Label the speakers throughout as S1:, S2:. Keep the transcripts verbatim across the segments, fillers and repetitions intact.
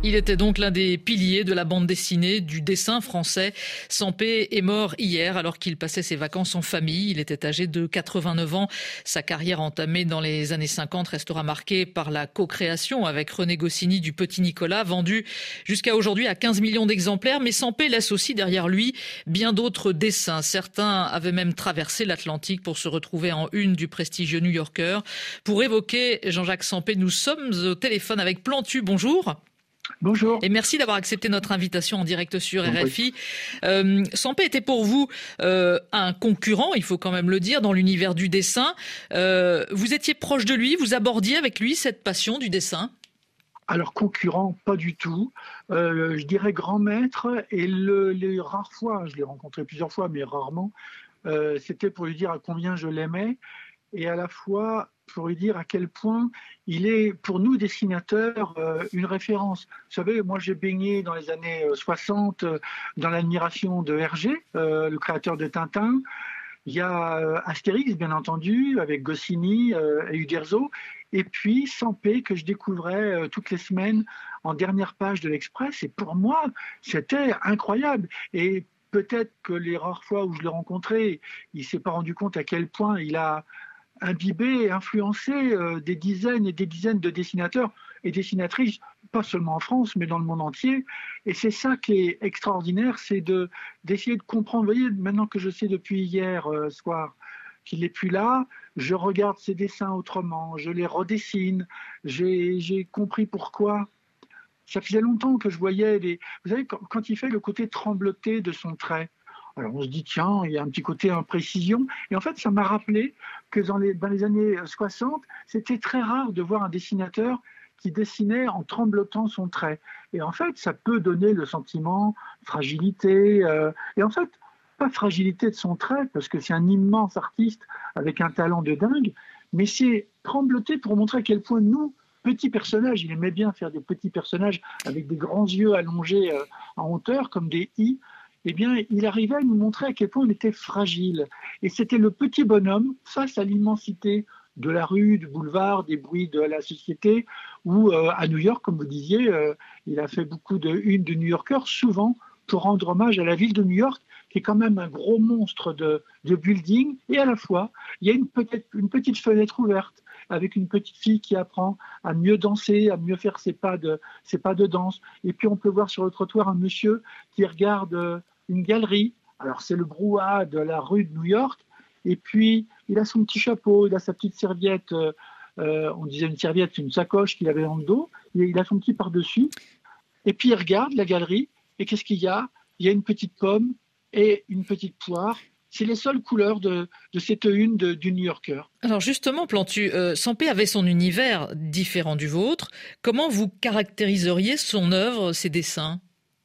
S1: Il était donc l'un des piliers de la bande dessinée, du dessin français. Sampé est mort hier alors qu'il passait ses vacances en famille. Il était âgé de quatre-vingt-neuf ans. Sa carrière entamée dans les années cinquante restera marquée par la co-création avec René Goscinny du Petit Nicolas, vendu jusqu'à aujourd'hui à quinze millions d'exemplaires. Mais Sampé laisse aussi derrière lui bien d'autres dessins. Certains avaient même traversé l'Atlantique pour se retrouver en une du prestigieux New Yorker. Pour évoquer Jean-Jacques Sampé, nous sommes au téléphone avec Plantu. Bonjour.
S2: Bonjour.
S1: Et merci d'avoir accepté notre invitation en direct sur R F I. Euh, Sampé était pour vous euh, un concurrent, il faut quand même le dire, dans l'univers du dessin. Euh, vous étiez proche de lui, vous abordiez avec lui cette passion du dessin?
S2: Alors concurrent, pas du tout. Euh, je dirais grand maître, et le, les rares fois, je l'ai rencontré plusieurs fois, mais rarement, euh, c'était pour lui dire à combien je l'aimais, et à la fois pour lui dire à quel point il est, pour nous dessinateurs, euh, une référence. Vous savez, moi j'ai baigné dans les années soixante euh, dans l'admiration de Hergé, euh, le créateur de Tintin. Il y a euh, Astérix, bien entendu, avec Goscinny euh, et Uderzo. Et puis Sampé, que je découvrais euh, toutes les semaines en dernière page de l'Express. Et pour moi, c'était incroyable. Et peut-être que les rares fois où je l'ai rencontré, il ne s'est pas rendu compte à quel point il a imbibé et influencé euh, des dizaines et des dizaines de dessinateurs et dessinatrices, pas seulement en France, mais dans le monde entier. Et c'est ça qui est extraordinaire, c'est de, d'essayer de comprendre. Vous voyez, maintenant que je sais depuis hier euh, soir qu'il n'est plus là, je regarde ses dessins autrement, je les redessine, j'ai, j'ai compris pourquoi. Ça faisait longtemps que je voyais les... Vous savez, quand, quand il fait le côté trembloté de son trait, alors on se dit, tiens, il y a un petit côté imprécision. Et en fait, ça m'a rappelé que dans les, dans les années soixante, c'était très rare de voir un dessinateur qui dessinait en tremblotant son trait. Et en fait, ça peut donner le sentiment de fragilité. Euh, et en fait, pas fragilité de son trait, parce que c'est un immense artiste avec un talent de dingue, mais c'est trembloter pour montrer à quel point nous, petits personnages, il aimait bien faire des petits personnages avec des grands yeux allongés euh, en hauteur, comme des i, eh bien, il arrivait à nous montrer à quel point on était fragile. Et c'était le petit bonhomme face à l'immensité de la rue, du boulevard, des bruits de la société, où euh, à New York, comme vous disiez, euh, il a fait beaucoup de une de New Yorker, souvent pour rendre hommage à la ville de New York, qui est quand même un gros monstre de, de building, et à la fois, il y a une, peut-être, une petite fenêtre ouverte, avec une petite fille qui apprend à mieux danser, à mieux faire ses pas de, ses pas de danse. Et puis on peut voir sur le trottoir un monsieur qui regarde euh, une galerie. Alors c'est le brouhaha de la rue de New York, et puis il a son petit chapeau, il a sa petite serviette, euh, euh, on disait une serviette, une sacoche qu'il avait dans le dos, et il a son petit par-dessus, et puis il regarde la galerie, et qu'est-ce qu'il y a? Il y a une petite pomme et une petite poire. C'est les seules couleurs de, de cette une de, du New Yorker.
S1: Alors justement, Plantu, euh, Sampé avait son univers différent du vôtre. Comment vous caractériseriez son œuvre, ses dessins?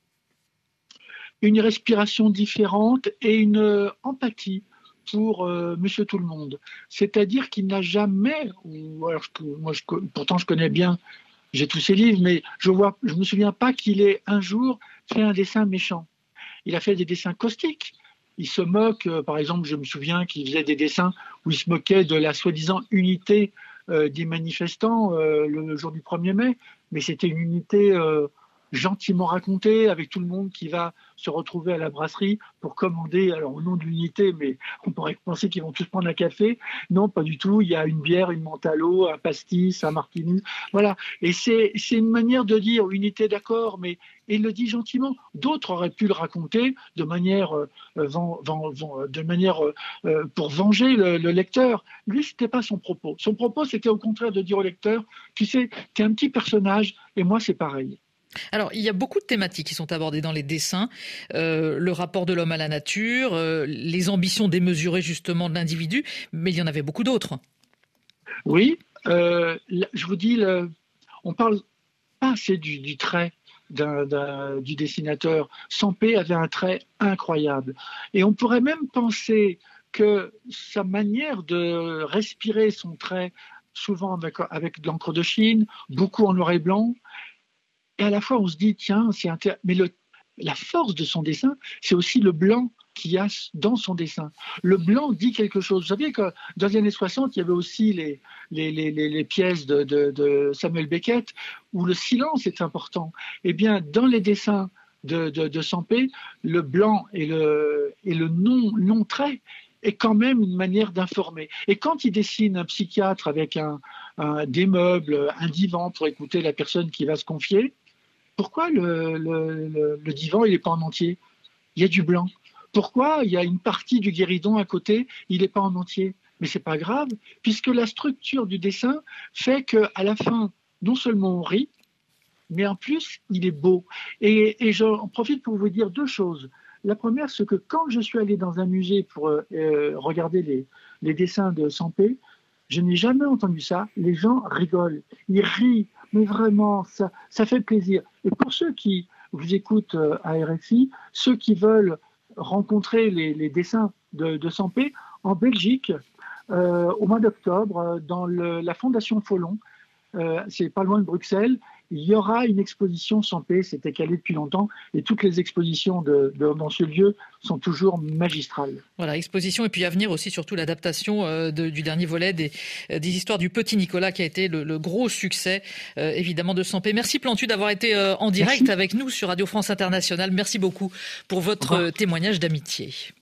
S2: Une respiration différente et une euh, empathie pour euh, Monsieur Tout-le-Monde. C'est-à-dire qu'il n'a jamais, ou alors je, moi je, pourtant je connais bien, j'ai tous ses livres, mais je vois, je me souviens pas qu'il ait un jour fait un dessin méchant. Il a fait des dessins caustiques. Il se moque, euh, par exemple, je me souviens qu'il faisait des dessins où il se moquait de la soi-disant unité euh, des manifestants euh, le jour du premier mai, mais c'était une unité euh, gentiment racontée, avec tout le monde qui va se retrouver à la brasserie pour commander, alors au nom de l'unité, mais on pourrait penser qu'ils vont tous prendre un café. Non, pas du tout. Il y a une bière, une menthe à l'eau, un pastis, un martini. Voilà. Et c'est, c'est une manière de dire unité, d'accord, mais et il le dit gentiment. D'autres auraient pu le raconter de manière, euh, van, van, van, de manière euh, pour venger le, le lecteur. Lui, c'était pas son propos. Son propos, c'était au contraire de dire au lecteur, tu sais, t'es un petit personnage et moi, c'est pareil.
S1: Alors, il y a beaucoup de thématiques qui sont abordées dans les dessins. Euh, le rapport de l'homme à la nature, euh, les ambitions démesurées justement de l'individu, mais il y en avait beaucoup d'autres.
S2: Oui, euh, je vous dis, le, on parle pas assez du, du trait d'un, d'un, du dessinateur. Sampé avait un trait incroyable. Et on pourrait même penser que sa manière de respirer son trait, souvent avec, avec de l'encre de Chine, beaucoup en noir et blanc, et à la fois, on se dit, tiens, c'est intér... mais le, la force de son dessin, c'est aussi le blanc qu'il y a dans son dessin. Le blanc dit quelque chose. Vous savez que dans les années soixante, il y avait aussi les, les, les, les pièces de, de, de Samuel Beckett où le silence est important. Eh bien, dans les dessins de, de, de Sampé, le blanc et le, et le non, non-trait est quand même une manière d'informer. Et quand il dessine un psychiatre avec un, un, des meubles, un divan pour écouter la personne qui va se confier, pourquoi le, le, le, le divan il n'est pas en entier? Il y a du blanc. Pourquoi il y a une partie du guéridon à côté, il n'est pas en entier? Mais c'est pas grave, puisque la structure du dessin fait qu'à la fin, non seulement on rit, mais en plus, il est beau. Et, et j'en profite pour vous dire deux choses. La première, c'est que quand je suis allé dans un musée pour euh, regarder les, les dessins de Sampé, je n'ai jamais entendu ça. Les gens rigolent, ils rient, mais vraiment, ça, ça fait plaisir. Et pour ceux qui vous écoutent euh, à R F I, ceux qui veulent rencontrer les, les dessins de, de Sampé, en Belgique, euh, au mois d'octobre, dans le, la Fondation Follon, euh, c'est pas loin de Bruxelles, il y aura une exposition Sampé, c'était calé depuis longtemps, et toutes les expositions de, de, dans ce lieu sont toujours magistrales.
S1: Voilà, exposition, et puis à venir aussi surtout l'adaptation euh, de, du dernier volet des, des histoires du Petit Nicolas, qui a été le, le gros succès, euh, évidemment, de Sampé. Merci Plantu d'avoir été euh, en direct Merci. avec nous sur Radio France Internationale. Merci beaucoup pour votre témoignage d'amitié.